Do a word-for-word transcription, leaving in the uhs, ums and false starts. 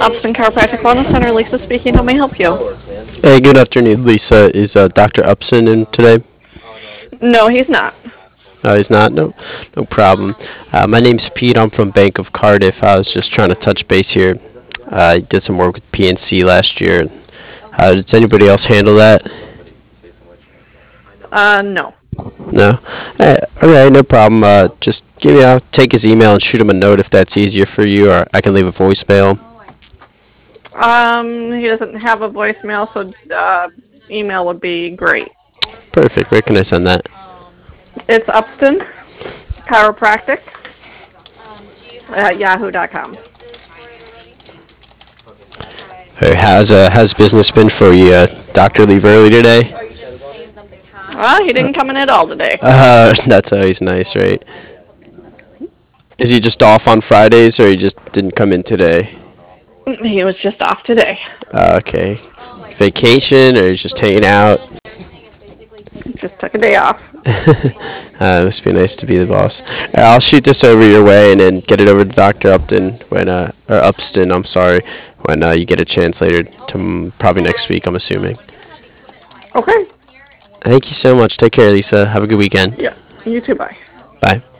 Upson Chiropractic Wellness Center, Lisa speaking. How may I help you? Hey, good afternoon, Lisa. Is uh, doctor Upson in today? No, he's not. No, he's not. No, no problem. Uh, my name's Pete. I'm from Bank of Cardiff. I was just trying to touch base here. Uh, I did some work with P N C last year. Uh, does anybody else handle that? Uh, no. No. Eh, all right, no problem. Uh, just give me. I'll take his email and shoot him a note if that's easier for you, or I can leave a voicemail. Um, he doesn't have a voicemail, so uh, email would be great. Perfect. Where can I send that? It's Upston Chiropractic at yahoo dot com. Hey, how's uh, how's business been for you? Uh, doctor leave early today? Well, he didn't come in at all today. Uh, that's always nice, right? Is he just off on Fridays, or he just didn't come in today? He was just off today. Uh, okay. Vacation, or he's just hanging out? Just took a day off. uh, must be nice to be the boss. Uh, I'll shoot this over your way and then get it over to Doctor Upton when, uh, or Upston, I'm sorry, when uh, you get a chance later, to, probably next week, I'm assuming. Okay. Thank you so much. Take care, Lisa. Have a good weekend. Yeah. You too. Bye. Bye.